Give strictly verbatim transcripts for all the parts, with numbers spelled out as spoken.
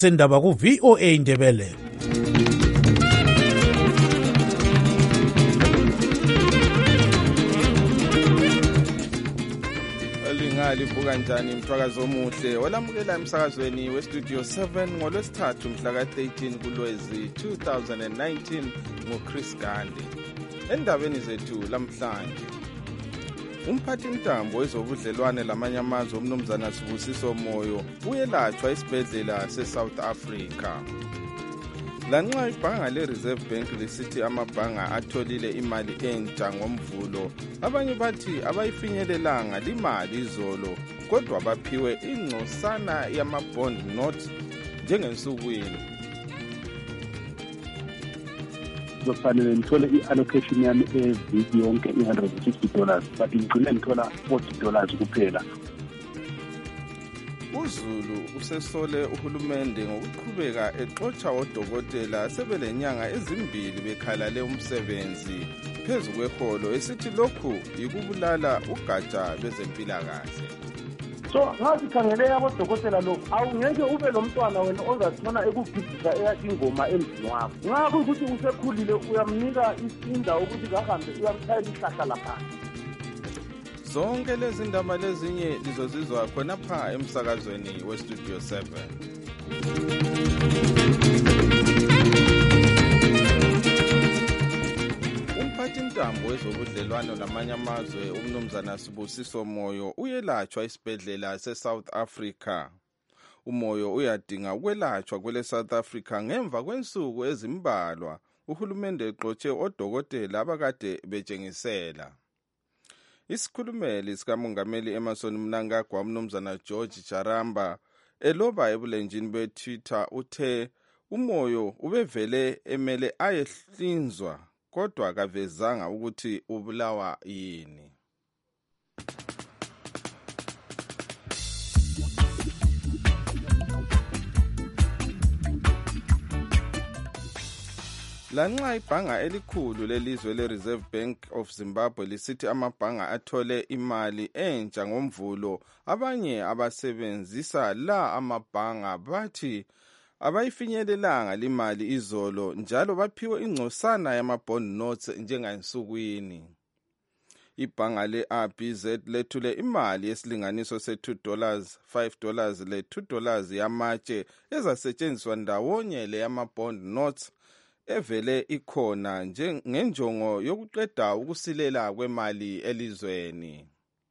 sendaba ku V O A Indebele. Livuka njani mthwakazo omuhle olamukela emsakazweni westudio seven ngolwesithathu mhla ka thirteen kuLwezi two thousand nineteen ngoChris Gandhi. Endabeni zethu lamhlanje, umphathi intambo wezobudlelwane lamanye amazwe umnumzana Sibusiso Moyo uyelatshwa esibhedlela seSouth Africa. Lanxa ibhanga le-Reserve Bank lisithi amabhanga atholile imali entsha ngomvulo, abanye bathi abayifinyelelanga limali izolo kodwa baphiwe ingcosana yama-bond notes njengensukwini. Kufanele ngithole i-allocation yami eviki yonke i-one hundred fifty dollars but ngigcine ngithola forty dollars kuphela. uZulu usesole uhulumende ngokuqhubeka exotsha odokotela sebelenyanga ezimbili bekhalale umsebenzi phezu kweholo esithi lokhu yikubulala ugatsha lwezempilakahle. So ngathi khangele abodokotela lokhu awungeke ube lo mntwana wena ozatshona ekugidisa eyathi ingoma emzini wakho. Ngakho ukuthi usekhulile uyamnika isinda ukuthi kahambe uyamthayela ihlahla lapha. Zonke lezi ndaba lezinye lizozizwa khona pha emsakazweni westudio seven. Umphathi intambo wezobudlelwano lamanye amazwe umnumzana Sibusiso Moyo uyelatshwa esibhedlela seSouth Africa. Umoyo uyadinga ukwelatshwa kwele South Africa ngemva kwensuku ezimbalwa uhulumende exotshe odokotela abakade betshengisela. Isikhulumeli sikamongameli Emmerson Mnangagwa umnumzana George Jaramba eloba ebulenjini beTwitter uthe umoyo ubevele emele ayehlinzwa kodwa akavezanga ukuthi ubulawa yini. Lanxa ibhanga elikhulu lelizwe le-Reserve Bank of Zimbabwe lisithi amabhanga athole imali entsha ngomvulo, abanye abasebenzisa la amabhanga bathi abayifinyelelanga limali izolo njalo baphiwe ingcosana yama-bond notes njengensukwini. Ibhanga le-R B Z lethule imali yesilinganiso se-two dollars, five dollars le-two dollars yamatshe ezasetshenziswa ndawonye le yama-bond notes evele ikhona ngenjongo yokuqeda ukusilela kwemali elizweni.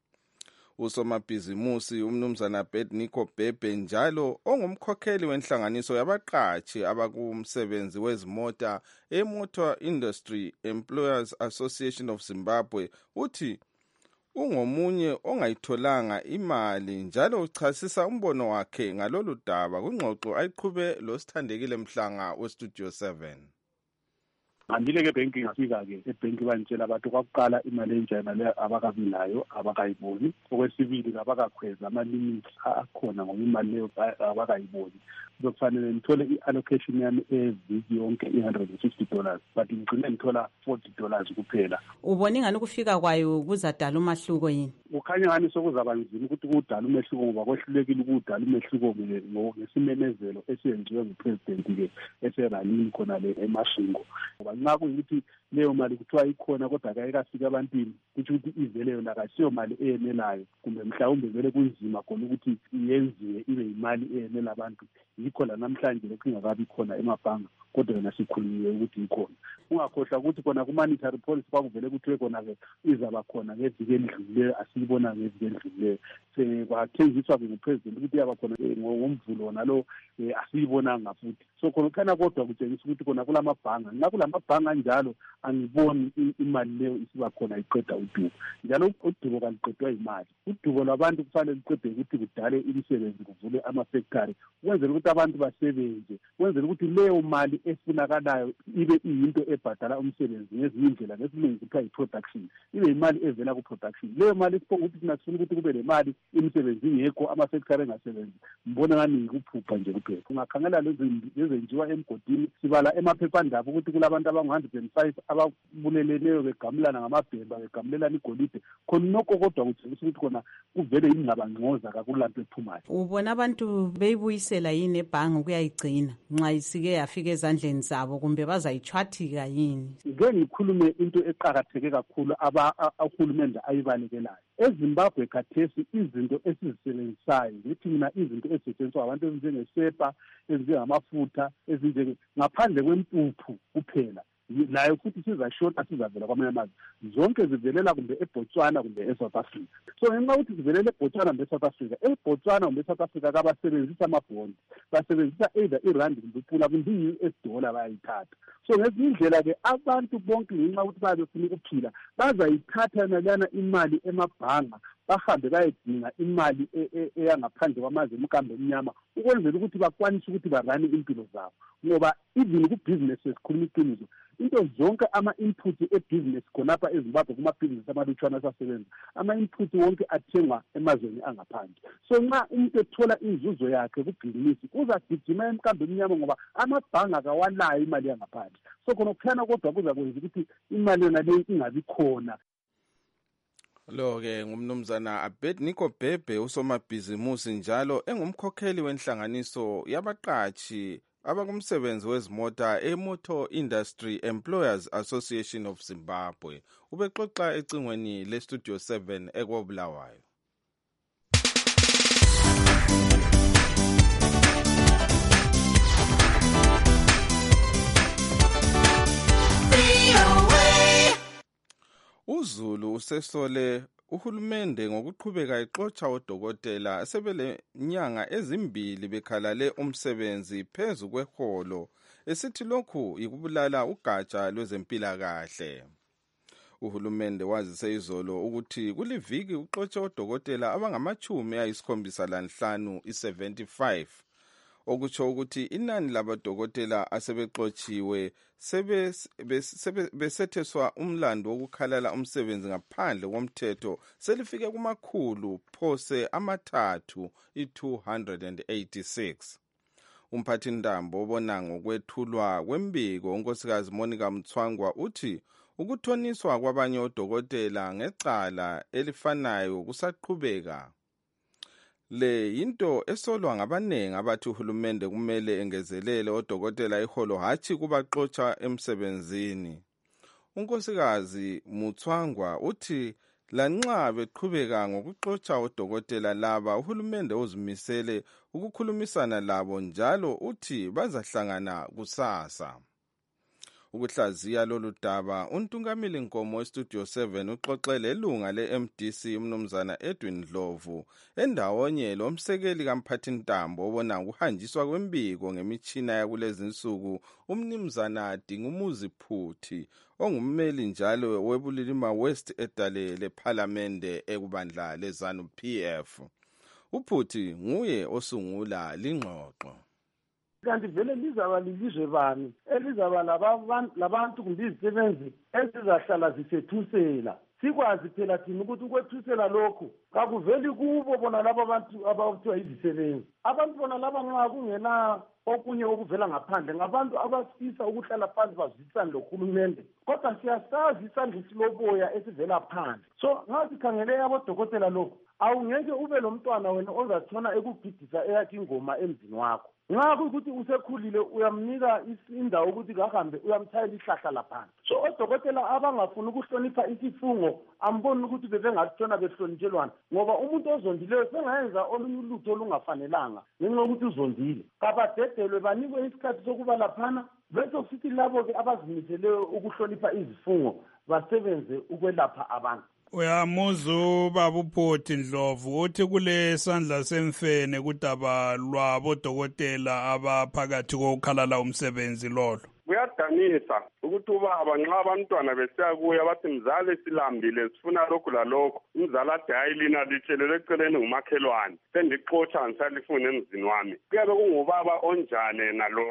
Usomabhizimusi umnumzana Bednico Bebe njalo ongumkhokheli wenhlanganiso yabaqatshi abakumsebenzi wezimota eMotor Industry Employers Association of Zimbabwe uthi ungomunye ongayitholanga imali njalo uchasisa umbono wakhe ngalolu daba kungxoxo ayiqhube lo Sithandekile Mhlanga westudio seven. Ngandile ke banking ngafika ke ebank bantshela abantu kwakuqala imali enjena le abakabilayo abakayiboni, okwesibili abakakhweza ama limits akhona ngoba imali leyo abakayiboni. Kufanele ngithole i-allocation yami eviki yonke i-one hundred fifty dollars but ngigcine ngithola forty dollars kuphela. Ubone ngani ukufika kwayo kuzadala umahluko yini? Ukhanya ngani sokuzaba nzima ukuthi kudala umehluko ngoba kwehlulekile ukudala umehluko ngesimemezelo esiyenziwe ngupresident ke eseralini khona le eMashingo. Ngoba nxa kuyikuthi leyo mali kuthiwa ikhona kodwa akayikafika ebantwini kuthi ukuthi ivele yona akasiyo mali eyenelayo kumbe mhlawumbe vele kunzima khona ukuthi iyenziwe ibe imali eyenela abantu. Yikho la namhlanje lokhu ingakabi khona emabhanga kodwa yona sikhulumiwe ukuthi ikhona. Ungakhohlwa ukuthi khona ku-monetary policy bakuvele kuthiwe khona ke izaba khona ngeviki elidlulileyo asiyibona ngeviki elidlulileyo. Sekwathengiswa ke ngupresident ukuthi yaba khona ngomvulo wona lo asiyibonanga futhi. So khona khana kodwa kutshengisa ukuthi khona kulamabhanga. Nxa kulamabhanga njalo angiboni imali leyo isiba khona iqeda udubo. Njalo udubo kaliqedwa imali. Udubo lwabantu kufanele liqede ukuthi kudale imisebenzi kuvule ama-factory ukwenzela ukuthi abantu basebenze, ukwenzela ukuthi leyo mali efunakalayo ibe iyinto ebhadala umsebenzi ngezinye indlela ngesilungu kuthiwa yi-production, ibe imali evela ku-production. Leyo mali isiphonga ukuthi thina sifuna ukuthi kube nemali imisebenzi ingekho ama-factory engasebenzi. Mbona ngani yikuphupha nje kuphela. Ungakhangela lezenjiwa emgodini sibala emaphephandaba ukuthi kulabantu abangu one hundred and five ababuleleneyo begamulana ngamabhemba begamulelana igolide khonokho kodwa kutshengisa ukuthi khona kuvele ingxabangxoza kakulanto ephumayo. Ubona abantu beyibuyisela yini ebhange ukuyayigcina nxa isike yafika ezandleni zabo kumbe bazayitshwathika yini? Ngeke ngikhulume into eqakatheke kakhulu uhulumende ayibalekelayo. EZimbabwe khathesi izinto esizisebenzisayo ngithi mina izinto ezisetshenziswa abantu ezinjengesepa ezinjengamafutha ezinjenge ngaphandle kwempuphu kuphela nayo futhi sizashota sizavela kwamanye amazwe zonke zivelela kumbe eBotswana kumbe eSouth Africa. So ngenxa ukuthi zivelela eBotswana kumbe eSouth Africa, eBotswana kumbe eSouth Africa kabasebenzisa amabhondi, basebenzisa either irandi kumbe ipula kumbe i-U S dollar bayayithatha. So ngezinye indlela ke abantu bonke ngenxa ukuthi babe befuna ukuphila bazayithatha nalana imali emabhanga bahambe bayedinga imali eyangaphandle kwamazwe emkambe emnyama ukwenzela ukuthi bakwanise ukuthi barane impilo zabo, ngoba even ku-business esikhuluma iqiniso into zonke ama-input e-business khonapha eZimbabwe kuma-business amalutshwana asasebenza ama-input wonke athengwa emazweni angaphandle. So nxa umuntu ethola inzuzo yakhe kubhizinisi uzagijima emkambe emnyama ngoba amabhanga akawalayo imali yangaphandle. So khona kuphana kodwa kuza kwenza ukuthi imali yona leyo ingabi khona. Lo ke ngumnumzana Abednego Bhebhe usomabhizimusi njalo engumkhokheli wenhlanganiso yabaqatshi abakumsebenzi wezimota eMotor Industry Employers Association of Zimbabwe. Ubexoxa ecingweni leStudio seven eKobulawayo. uZulu usesole uhulumende ngokuqhubeka exotsha odokotela asebelenyanga ezimbili bekhalale umsebenzi phezu kweholo esithi lokhu yikubulala ugatsha lwezempilakahle. Uhulumende wazise izolo ukuthi kuliviki uxotshe odokotela abangamachumi ayisikhombisa lanhlanu i-seventy-five. Okutsho ukuthi inani labadokotela asebexotshiwe sebesetheswa umlando wokukhalala umsebenzi ngaphandle komthetho selifike kumakhulu phose amathathu i-two hundred eighty-six. Umphathintambo obona ngokwethulwa kwembiko unkosikazi Monica Mthwangwa uthi ukuthoniswa kwabanye odokotela ngecala elifanayo kusaqhubeka. Le yinto esolwa ngabanengi abathi uhulumende kumele engezelele odokotela iholo hathi kubaxotsha emsebenzini. Unkosikazi Mthwangwa uthi lanxa beqhubeka ngokuxotsha odokotela laba uhulumende uzimisele ukukhulumisana labo njalo uthi bazahlangana kusasa. Ukuhlaziya lolu daba untungameli Nkomo weStudio seven uxoxele ilunga le-M D C umnumzana Edwin Dlovu endawonye lomsekeli kamphathintambo obona ukuhanjiswa kwembiko ngemitshina yakulezi insuku umnumzana Dingumuzi Phuthi ongummeli njalo webulilima West edale lePhalamende ekubandla leZanu P F. Uphuthi nguye osungula lingxoxo. Kanti vele lizaba lilizwe bani elizaba labantu kumbe izisebenzi ezizahlala zisethusela sikwazi phela thina ukuthi ukwethusela lokhu kakuveli kubo bona laba abantu abakuthiwa izisebenzi. Abantu bona laba nxa kungena okunye okuvela ngaphandle ngabantu abasifisa ukuhlala phansi bazwisisane lohulumende kodwa siyasazi isandla siloboya esivela phandle. So nxa sikhangele abodokotela lokhu awungeke ube lo mntwana wena ozatshona ekugidisa eyakhe ingoma emzini wakho. Nxa kuyikuthi usekhulile uyamnika indawo ukuthi kahambe uyamthayela ihlahla laphansi. So odokotela abangafuni ukuhlonipha isifungo amboni ukuthi bebengatshona behlonitshelwana ngoba umuntu ozondileyo sengayenza olunye ulutho olungafanelanga ngenxa yokuthi uzondile. Kabadedelwe banikwe isikhathi sokuba laphana bese sithi labo ke abazimiseleyo ukuhlonipha izifungo basebenze ukwelapha abantu. Uyamuzu babuphothi Ndlovu uthi kule sandla semfene kudaba lwabodokotela abaphakathi kokukhalala umsebenzi lolo. Kuyadanisa ukuthi ubaba nxa abantwana besiya kuya bathi mzali silambile sifuna lokhu lalokho umzali athi hayi lina litshelele eceleni ngumakhelwane sendixotsha ngisalifuna emzini wami. Kuyabe kungubaba onjane nalowo.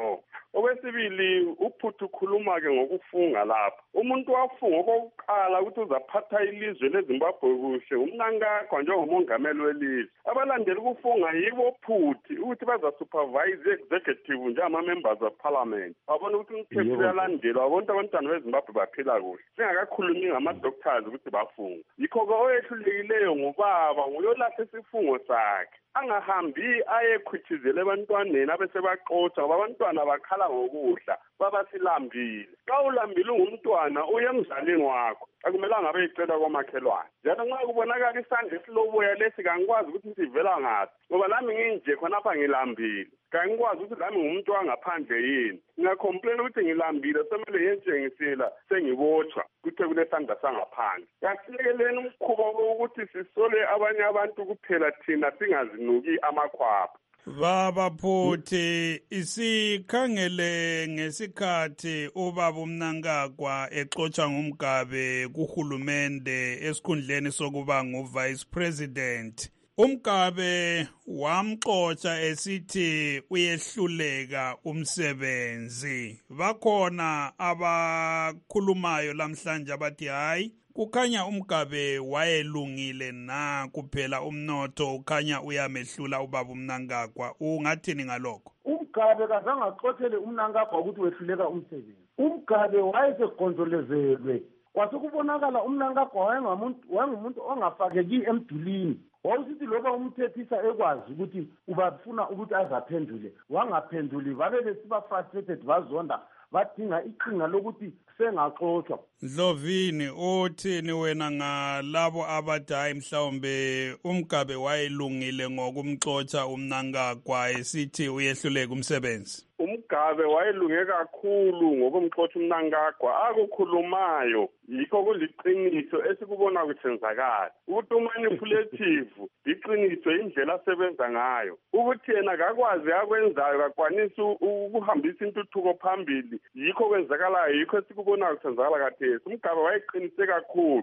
Okwesibili uPhuthi ukhuluma ke ngokufunga lapha. Umuntu wafunga okokuqala ukuthi uzaphatha ilizwe leZimbabwe kuhle uMnangagwa njengomongameli welizwe. Abalandeli ukufunga yibo Phuthi ukuthi baza supervise executive njengama members of parliament. Wabona ukuthi umthetho uyalandelwa, wabona abantwana beZimbabwe baphila kuhle. Singakakhulumi ngama doctors ukuthi bafunga. Yikho ke oyehlulekileyo ngubaba uyolahla isifungo sakhe. Angahambi ayekhwithizele abantwaneni abesebaqotha ngoba abantwana bakhala ngokudla babasilambile. Xa ulambile ungumntwana uye emzalini wakho akumelanga abe icela kwamakhelwane. Njalo nxa kubonakala isandla esiloboya lesi kangikwazi ukuthi sivela ngaphi ngoba lami nginje khonapha ngilambile. Kangikwazi ukuthi lami ngumuntu wangaphandle yini. Ngiyacomplain ukuthi ngilambile semele yenjengisela sengibotshwa kuthe kulesandla sangaphandle. Yasilekeleni umkhuba ukuthi sisole abanye abantu kuphela thina singazinuki amakhwapha. Baba Phuthi, isikhangele ngesikhathi ubaba uMnangagwa exotsha ngumgabe kuhulumende esikhundleni sokuba nguvice president. Umgabe wamxotsha esithi uyehluleka umsebenzi. Bakhona abakhulumayo lamhlanje abathi hayi kukhanya umgabe wayelungile na kuphela umnotho ukhanya uyamehlula ubaba uMnangagwa. Ungathini ngalokho? Umgabe kazange axothele uMnangagwa ukuthi wehluleka umsebenzi. Umgabe wayesegonzolezelwe. Kwasekubonakala uMnangagwa wayengumuntu wayengumuntu ongafakeki emdulini. Wawusithi loba umthethisa ekwazi ukuthi ubafuna ukuthi azaphendule wangaphenduli babe besiba frustrated bazonda badinga iqhinga lokuthi sengaxoxwa. Dlovini uthini wena ngalabo abathi hayi mhlawumbe umgabe wayelungile ngokumxoxa uMnangagwa esithi uyehluleka umsebenzi? Umgabe wayelunge kakhulu ngokumxoxa uMnangagwa akukhulumayo yikho kuliqiniso esikubona kuthenzakala ukuthi umanipulative iqiniso indlela asebenza ngayo ukuthi yena akakwazi akwenzayo kakwanisa ukuhambisa intuthuko phambili yikho kwenzakalayo yikho esikubona kuthenzakala kathesi. Umgabe wayeqinise kakhulu.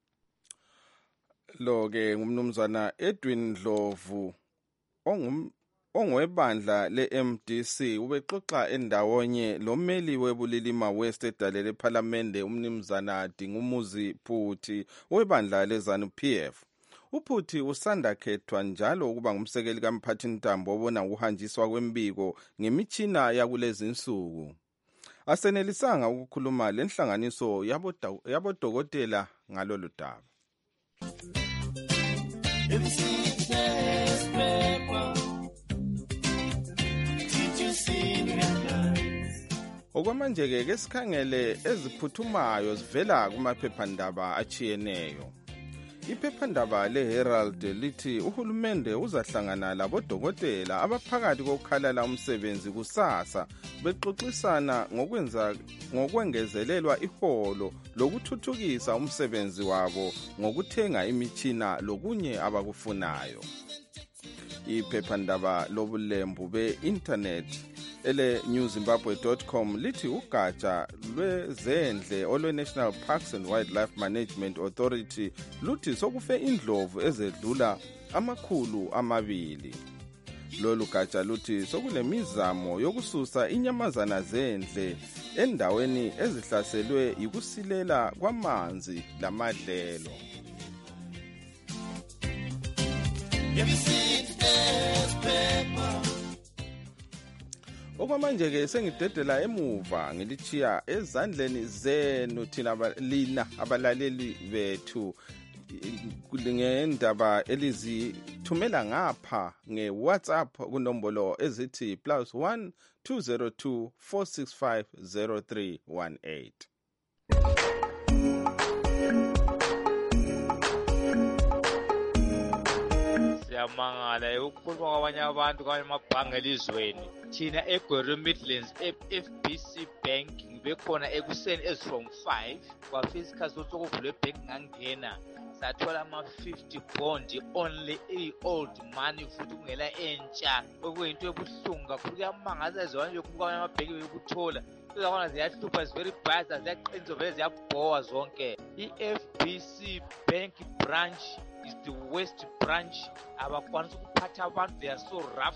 Lo ke ngumnumzana Edwin Ndlovu ongum ongwebandla le-M D C ubexoxa endawonye lomeli webulilima West edalele ephalamende umnumzana Dingumuzi Phuthi webandla leZanu P F. uPhuthi usanda khethwa njalo ukuba ngumsekeli kaMphathintambo obona ukuhanjiswa kwembiko ngemitshina yakulezi insuku. Asenelisanga ukukhuluma lenhlanganiso yabodokotela ngalolu daba. Okwamanje ke sikhangele eziphuthumayo zivela kumaphephandaba achiyeneyo. Iphephandaba leHerald lithi uhulumende uzahlangana labodokotela abaphakathi kokukhalala umsebenzi kusasa bexoxisana ngokwenza ngokwengezelelwa iholo lokuthuthukisa umsebenzi wabo ngokuthenga imitshina lokunye abakufunayo. Iphephandaba lobulembu be-internet ele new zimbabwe dot com lithi ugatsha lwezendle olwe-National Parks and Wildlife Management Authority luthi sokufe indlovu ezedlula amakhulu amabili. Lolu gatsha luthi sokulemizamo yokususa inyamazana zendle endaweni ezihlaselwe yikusilela kwamanzi lamadlelo. Okwamanje ke sengidedela emuva ngilichiya ezandleni zenu thina lina abalaleli bethu ngendaba elizithumela ngapha ngeWhatsApp kunombolo ezithi plus one two zero two four six five zero three one eight. Siyamangala ukukhuluma kwabanye abantu kwanye amabhange elizweni. Thina eGwero Midlands F B C Bank bekhona ekuseni as from five kwafika isikhathi sokuvula ibhank ngangena sathola ama fifty bond only a old money futhi kungela entsha okuyinto ebuhlungu kakhulu kuyamangaza ezona nje kubuka amabhanki bekuthola uzabona ziyahlupha is very bad ziyaqinisa vele ziyabhowa zonke. I-F B C Bank branch is the West branch abakwanisa ukuphatha abantu they are so rough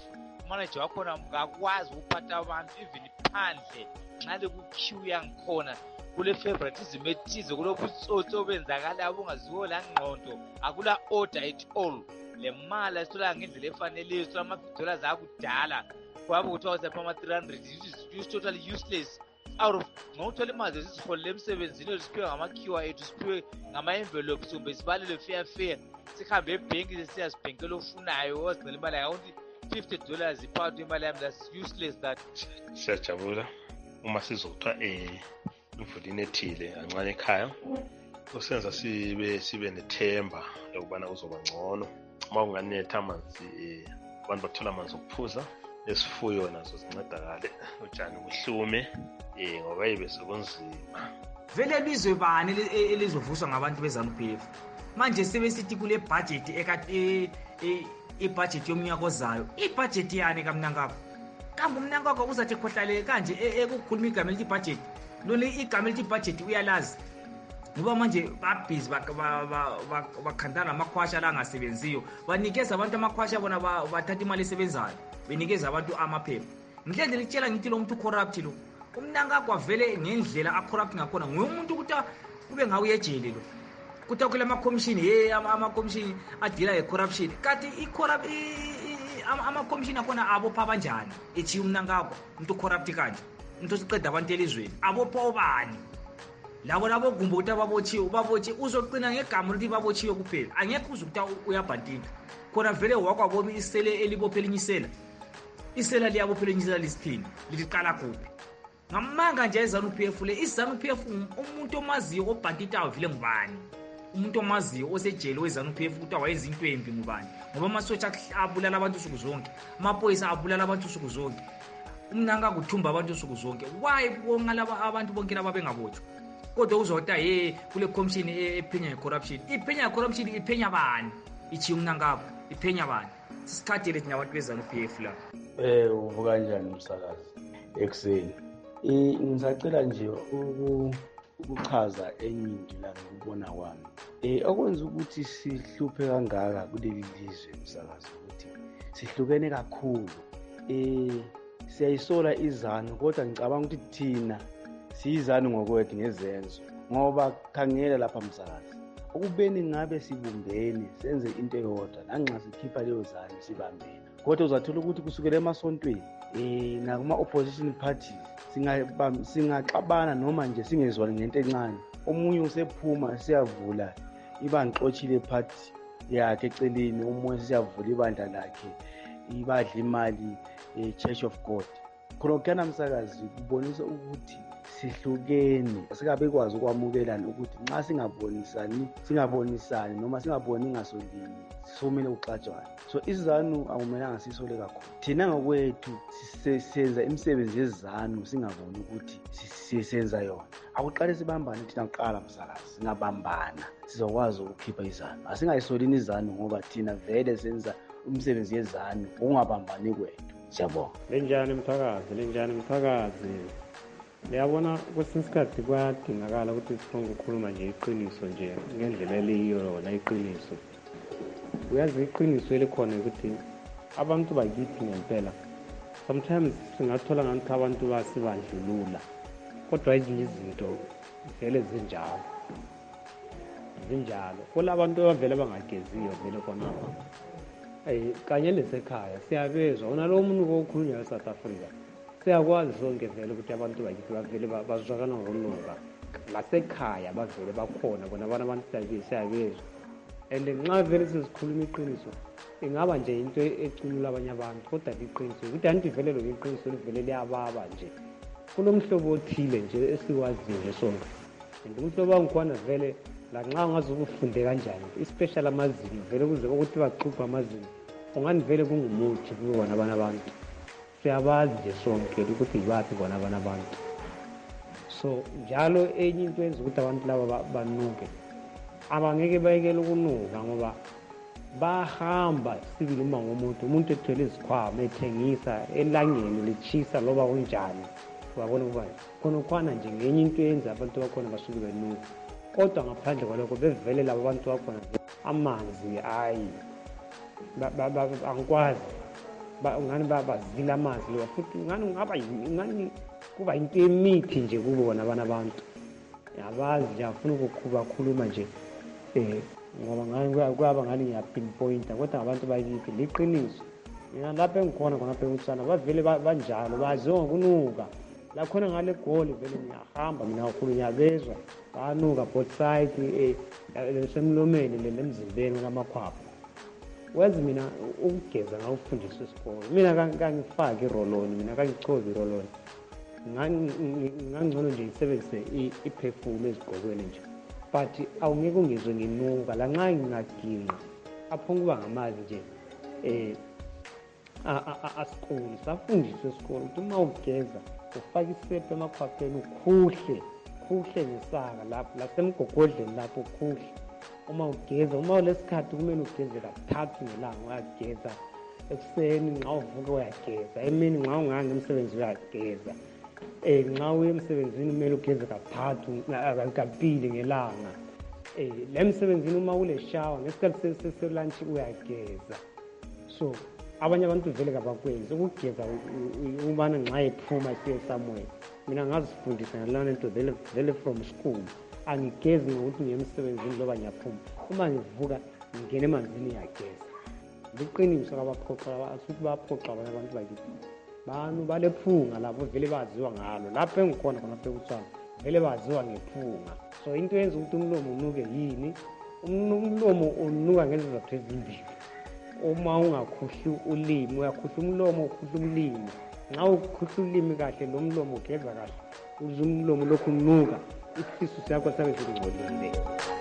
umanager wakhona ngakwazi ukuphatha abantu even phandle nxa leku-queue yangikhona kule favoritism ethize kulobutsotsi obenzakalayo bungaziwo la ngqondo akula order at all le mali asithola ngendlela efaneleyo sithola ama-fifty dollars akudala kwabe kuthiwa usapha ama-three hundred is totally useless out of ngawuthola imali zesiholele emsebenzini siphiwe ngama-Q R ethu siphiwe ngama-envelopes kumbe sibalele fair fair sihambe ebhenki siyazibhenkela ofunayo ozigcela imali yakho fifty dollars iphakathi imali yami that's useless that. Siyajabula uma sizotha eh imfundini ethile ancane ekhaya usenza sibe sibe nethemba lokubana uzoba ngcono uma unganetha amanzi eh abantu bathola amanzi okuphuza esifuyo nazo zincedakale utshani buhlume eh ngoba ibe sekunzima vele lizwe bani elizovuswa ngabantu beZANU-P F manje sebesithi kule budget ekade ibudget yomnyaka ozayo ibudget yani kamnankakho kambe umnankakho uzathi khohlale kanje ekukhuluma igama elithi budget lona igama elithi budget uyalazi ngoba manje babhizi bakhandana amakhwasha la angasebenziyo banikeza abantu amakhwasha bona bathatha imali esebenzayo benikeza abantu amaphepha ngihlende litshela ngithi lo muntu corrupt lo umnankakho avele ngendlela acorrupt ngakhona nguye umuntu ukuthi ube ngawe uyejele lo kuthi kule ama-commission ye ama-commission adila ye-corruption kanti ama-commission akhona abopha abanjani echiye umnankakho umuntu corrupt kanje umuntu osiqeda abantu elizweni abopha obani labo labo gumbo ukuthi babotshiwe babotshe uzoqina ngegama ukuthi babotshiwe kuphela angekho uze ukuthi uyabhantinga khona vele wakwabomi isele elibophe linyisela isela liyabophe linyisela lisithini liliqala kuphi ngamanga nje iZANU-P F le iZANU-P F umuntu omaziyo obhantita avile ngubani umuntu omaziyo osejele weZANU-P F ukuthi wayenza into embi ngubani ngoba amasotsha abulala abantu usuku zonke amaphoyisa abulala abantu usuku zonke umnanga kuthumba abantu usuku zonke why bongalaba abantu bonke laba bengabotshwa kodwa uzota ye kule commission ephenya corruption iphenya corruption iphenya bani ichi umnangapho iphenya bani sisikhathi lethi nabantu beZANU-P F la eh uvuka kanjani umsakazi ekseni eh ngisacela nje ukuchaza enyingi la ngikubona kwami eh okwenza ukuthi sihluphe kangaka kuleli lizwe umsakazi ukuthi sihlukene kakhulu eh siyayisola iZANU kodwa ngicabanga ukuthi thina siyizanu ngokwethu ngezenzo ngoba khangela lapha msakazi ukubeni ngabe sibumbene senze into eyodwa nanxa sikhipha leyo ZANU sibambene kodwa uzathola ukuthi kusukela emasontweni eh nakuma opposition parties singaxabana noma nje singezwani ngento encane omunye usephuma siyavula ibangixochile party yakhe eceleni omunye siyavula ibandla lakhe ibadla imali eChurch of God khona msakazi kubonisa ukuthi sihlukene sikabekwazi ukwamukelana ukuthi nxa singabonisani singabonisani noma singaboni ngasolinye somele uxatshwana so iZANU akumelanga sisole kakhulu thina ngokwethu sisenza imisebenzi yeZANU singaboni ukuthi sisenza yona akuqale sibambane thina kuqala msakazi singabambana sizokwazi ukukhipha iZANU asingayisolini iZANU ngoba thina vele senza umsebenzi yeZANU ungabambani kwethu siyabonga lenjani mthakazi lenjani mthakazi liyabona kwesinye isikhathi kuyadingakala ukuthi sifunge ukukhuluma nje iqiniso nje ngendlela eliyiyo lona iqiniso uyazi iqiniso elikhona ukuthi abantu bakithi ngempela sometimes singathola ngathi abantu basibandlulula kodwa ezinye izinto vele zinjalo zinjalo kulabantu abavele bangageziyo vele khonapha eh kanye lesekhaya siyabezwa unalo muntu okhulunywa eSouth Africa siyakwazi sonke vele ukuthi abantu bakithi bavele bazwakana ngokunuka lasekhaya bavele bakhona bona abantu abantu siyabezwa and nxa vele sizikhuluma iqiniso ingaba nje into ecunula abanye abantu kodwa iqiniso ukuthi anti vele lo iqiniso livele liyababa nje kunomhlobo othile nje esiwaziyo nje sonke and umhlobo wangikhona vele la nxa ungazokufunde kanjani especially amazinyo vele kuze ukuthi baxubha amazinyo ungani vele kungumuthi kubona abanye abantu siyabazi nje sonke ukuthi yibaphi bona abanye abantu so njalo enye into yenza ukuthi abantu laba banuke abangeke bayekele ukunuka ngoba bahamba sibili uma ngomuntu umuntu ethwele izikhwama ethengisa elangeni lichisa loba kunjani wabona ukuba khona khona nje ngenye into yenza abantu bakhona basuke benuka kodwa ngaphandle kwalokho bevele labo abantu bakhona amanzi hayi angikwazi ngani bazila amazwi lewa futhi ngani ngaba ngani kuba into emithi nje kubo bona abana abantu yabazi nje afuna ukukhuluma nje eh ngoba ngani kwaba ngani ngiya pinpointa kodwa abantu bayithi liqiniso mina lapha engikhona khona lapha ekusana bavele banjalo baziwa kunuka la khona ngale goli vele ngiyahamba mina kakhulu ngiyabezwa banuka both sides eh lesemlomeni lemzimbeni ngamakhwapha wenza mina ukugeza ngawufundiswa esikole mina kangifaki iroloni mina kangichovi iroloni ngangcono nje ngisebenzise iperfume ezigqokweni nje but awungeke ungizwe nginuka la nxa ngingaginqa apho kuba ngamazi nje eh asikole safundiswa esikole ukuthi uma ugeza ufake isepha emakhwapheni ukhuhle khuhle ngesaka lapho lasemgogodleni lapho khuhle uma ugeza uma ulesikhathi kumele ugeze kathathu ngelanga uyageza ekuseni nxa uvuka uyageza emini nxa unganga emsebenzi uyageza eh nxa uye emsebenzini kumele ugeze kathathu kabili ngelanga eh le msebenzini uma ule shower ngesikhathi seselunch uyageza so abanye abantu vele kabakwenzi ukugeza ubana nxa ephuma siye somewhere mina ngazifundisa ngalana into vele vele from school angigezi ngokuthi ngiyemsebenzini loba ngiyaphuma uma ngivuka ngingena emanzini ngiyageza liqiniso kabaphoqa asuthi baphoqa abanye abantu bakithi banu balephunga lapho vele baziwa ngalo lapho engikhona khona lapha ekusana vele baziwa ngephunga so into yenza ukuthi umlomo unuke yini umlomo unuka ngezizathu ezimbili uma ungakhuhli ulimi uyakhuhla umlomo ukhuhla ulimi nxa ukhuhla ulimi kahle lo mlomo ugeza kahle uze umlomo lokhu unuka isisu sakho sabe singcolile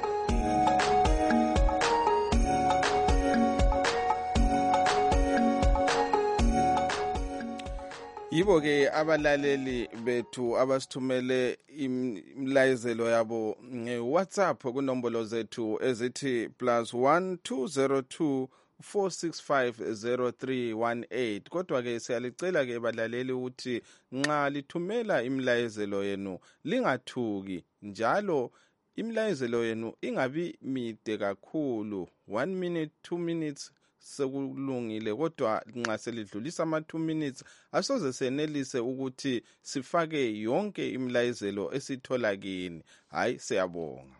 yibo ke abalaleli bethu abasithumele imlayezelo yabo nge-WhatsApp kunombolo zethu ezithi plus one two zero two four six five zero three one eight kodwa ke siyalicela ke balaleli ukuthi nxa lithumela imlayezelo yenu lingathuki njalo imlayezelo yenu ingabi mide kakhulu one minute two minutes sekulungile kodwa nxa selidlulisa ama two minutes asoze senelise ukuthi sifake yonke imlayezelo esithola kini hayi siyabonga.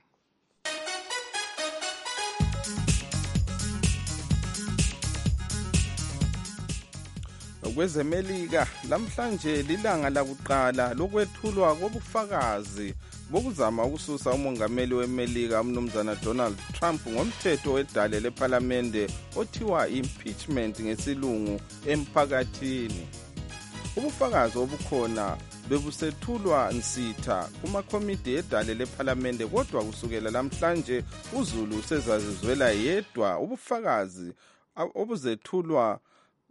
Kwezemelika lamhlanje lilanga lakuqala lokwethulwa kobufakazi bokuzama ukususa umongameli weMelika umnumzana Donald Trump ngomthetho wedale lephalamende othiwa impeachment ngesilungu emphakathini. Ubufakazi obukhona bebusethulwa nsitha kumakomiti edale lephalamende kodwa kusukela lamhlanje uZulu sezazizwela yedwa ubufakazi obuzethulwa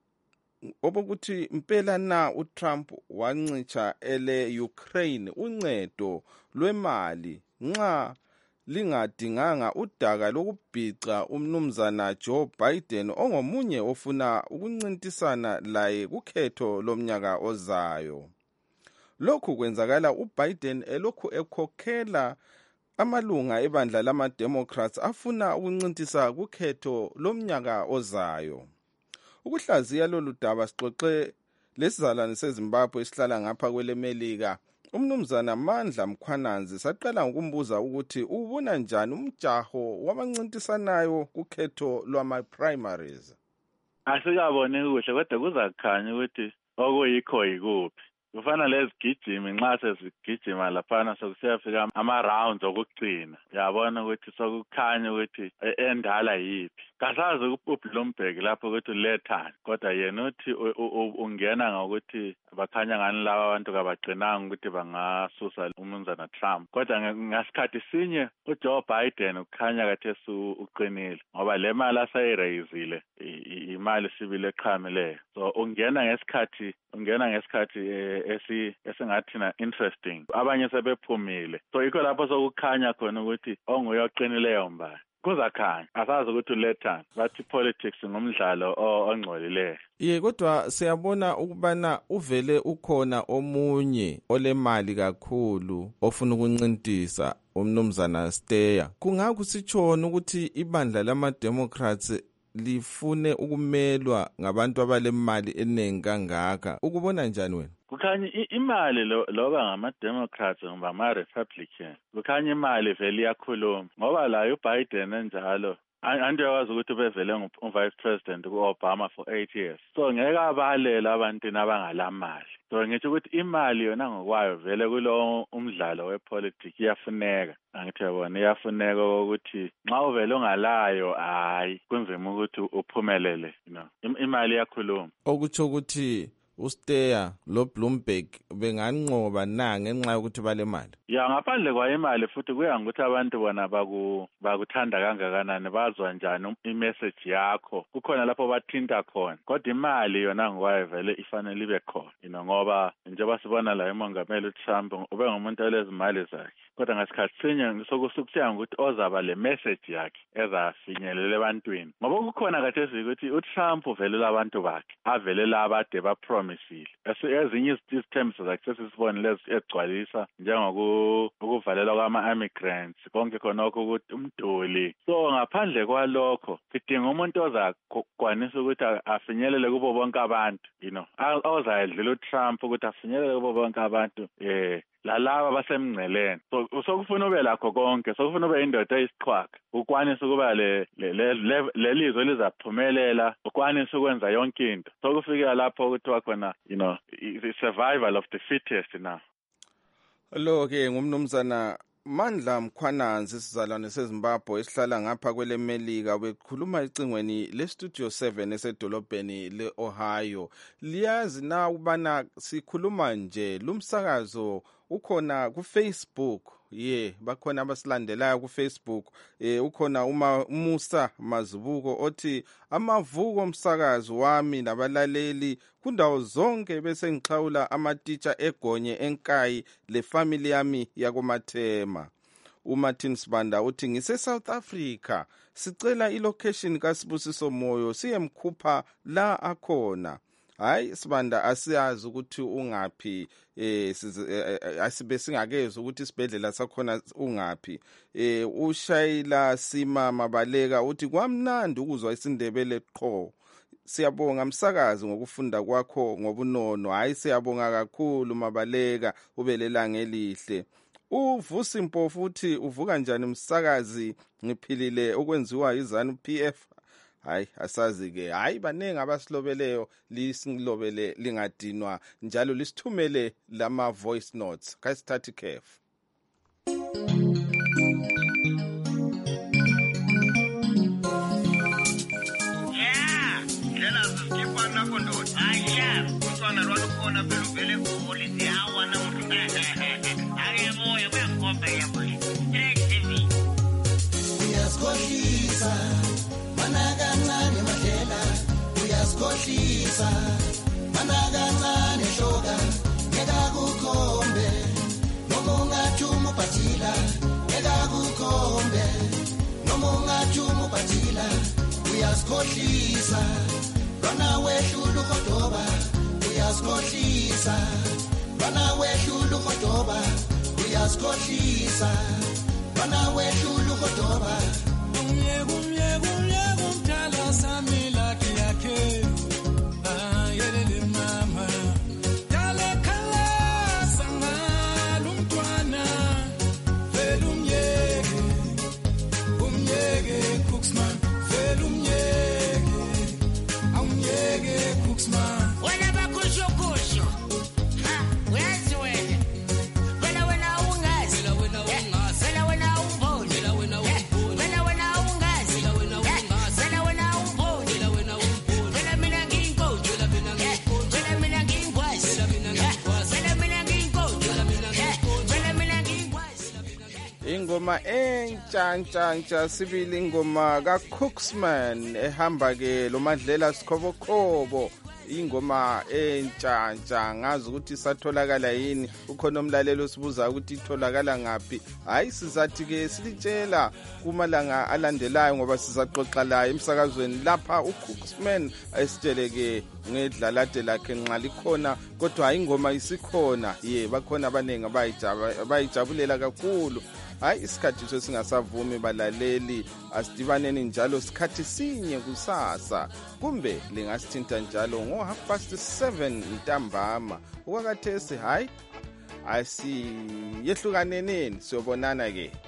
obokuthi impela na uTrump wancitsha ele Ukraine uncedo lwemali nxa lingadinganga udaka lokubhica umnumzana Joe Biden ongomunye ofuna ukuncintisana laye kukhetho lomnyaka ozayo. Lokhu kwenzakala uBiden elokhu ekhokhela amalunga ebandla lama Democrats afuna ukuncintisa kukhetho lomnyaka ozayo. Ukuhlaziya lolu daba sixoxe lesizalwane seZimbabwe esihlala ngapha kwelemelika umnumzana Mandla Mkhwananzi saqala ngokumbuza ukuthi ubona njani umjaho wabancintisanayo kukhetho lwama primaries. Asikabone kuhle kodwa kuzakhanya ukuthi okuyikho yikuphi. Kufana lezigijimi nxa sezigijima laphana sokusiyafika ama-rounds okugcina yabona ukuthi sokukhanya ukuthi endala yiphi. Kasazi uBloomberg lapho ukuthi ulethani kodwa yena uthi ungena ngokuthi bakhanya ngani laba abantu kabagcinanga ukuthi bangasusa umnumzana Trump kodwa ngasikhathi sinye uJoe Biden ukhanya kathesi uqinile ngoba le mali asayirayizile imali sibile eqhamileyo so ungena ngesikhathi ungena ngesikhathi esi esingathina interesting abanye sebephumile so yikho lapho sokukhanya khona ukuthi onguye oqinileyo mbali kuzakhanya asazi ukuthi ulethani bathi politics ngomdlalo ongcolileyo. Ye kodwa siyabona ukubana uvele ukhona omunye olemali kakhulu ofuna ukuncintisa umnumzana Steyer. Kungakusitshona ukuthi ibandla lama Democrats lifune ukumelwa ngabantu abalemali eningi kangaka. Ukubona njani wena? Kukhanya imali loba ngama-Democrats ngoba ama-Republican kukhanya imali vele iyakhuluma ngoba la uBiden enjalo anti yakwazi ukuthi bevele u-vice president ku-Obama for eight years. So ngeke abalela abantwini abangalamali. So ngithi ukuthi imali yona ngokwayo vele kulo umdlalo wepolitiki iyafuneka. Angithi yabona iyafuneka ukuthi nxa uvele ungalayo hayi kunzima ukuthi uphumelele, you know. Imali iyakhuluma. Okutsho ukuthi uSteya lo Bloomberg benganqoba na ngenxa yokuthi bale mali. Ya ngaphandle kwa imali futhi kuya ngokuthi abantu bona baku bakuthanda kangakanani, bazwa njani imessage yakho. Kukhona lapho bathinta khona. Kodwa imali yona ngokwayo vele ifanele ibe khona. You know ngoba njengoba sibona la uMongameli uTrump ube ngumuntu olezimali zakhe. Kodwa ngasikhathi sinye sokusukusiya ukuthi ozaba le message yakhe ezafinyelela ebantwini. Ngoba kukhona kathesi ukuthi uTrump vele labantu bakhe avele labade ba promisile. Ezinye izithembiso zakhe sesibone lezi egcwalisa njengoku ukuvalelwa kwama-immigrants konke khonokho ukuthi umduli. So ngaphandle kwalokho sidinga umuntu ozakwanisa ukuthi afinyelele kubo bonke abantu, you know, ozayedlula uTrump ukuthi afinyelele kubo bonke abantu eh lalaba basemngceleni. So usokufuna ube lakho konke, sokufuna ube indoda eyisiqhwaga, ukwanisa ukuba le lelizwe lizaphumelela, ukwanisa ukwenza yonke into. Sokufika lapho ukuthi wakhona, you know, the survival of the fittest now. Lo ke ngumnumzana Mandla Mkhwananzi, sizalwane seZimbabwe esihlala ngapha kwele Melika, bekhuluma icingweni le Studio seven esedolobheni leOhio. Liyazi na ubana sikhuluma nje lumsakazo ukhona ku Facebook. Ye bakhona abasilandelayo ku Facebook. Eh ukhona uma Musa Mazibuko othi amavuko omsakazo wami nabalaleli kundawo zonke bese ngixhawula ama-teacher egonye enkayi le family yami yakoMathema. uMartin Sibanda uthi ngise South Africa sicela ilocation kaSibusiso Moyo siyemkhupha la akhona. Hayi Sibanda asiyazi ukuthi ungaphi, eh asibe singakezwe ukuthi isibhedlela sakhona ungaphi. Eh uShayila Sima Mabaleka uthi kwamnandi ukuzwa isindebele qho. Siyabonga msakazi ngokufunda kwakho ngobunono. Hayi siyabonga kakhulu Mabaleka, ubelelanga elihle. Uvusi Mpofu uthi uvuka njani msakazi, ngiphilile okwenziwa izanu P F. Hayi asazi ke, hayi banenge abasilobeleyo lisilobele lingadinwa njalo lisithumele lama voice notes. Kasithathe khefu. Yeah, lela sikipa nakho ndoda. Ah yeah, kusona lwakhona phela uvele kupolisi hawa na umuntu. Ayeboya kuyakhomba yabo. Direct T V. Uyasikhohlisa. Manakancane madlela uyasikhohlisa, manakancane shoka ngekakukhombe noma ungathuma ubhathila ngekakukhombe noma ungathuma ubhathila uyasikhohlisa, lwana wehlula ugodoba uyasikhohlisa, lwana wehlula ugodoba uyasikhohlisa, lwana wehlula ugodoba. Samila kiyake ah yelele mama yale kala sanga lumtwana velumyeke umyeke Cooksman velumyeke umyeke Cooksman wena bakusho kusho ha uyazi wena wena wena ungazi wena wena ungazi wena wena umboni wena wena umboni wena wena ungazi wena wena ingoma entshantshantsha sibili ingoma kaCooksman ehamba ke lo Madlela Sikhobokhobo, ingoma entshantsha ngazi ukuthi satholakala yini. Ukhona umlalelo osibuza ukuthi itholakala ngapi. Hayi sizathi ke silitshela kumalanga alandelayo ngoba sizaxoxa la emsakazweni lapha uCooksman ayisitshele ke ngedlalade lakhe nxa likhona, kodwa hayi ingoma isikhona. Ye bakhona abanengi abayijabulela kakhulu. hayi isikhathi sesingasavumi balaleli. Asidibaneni njalo sikhathi sinye kusasa, kumbe lingasithinta njalo ngo half past seven ntambama. Ukwakathesi hayi asiyehlukaneneni, siyobonana ke.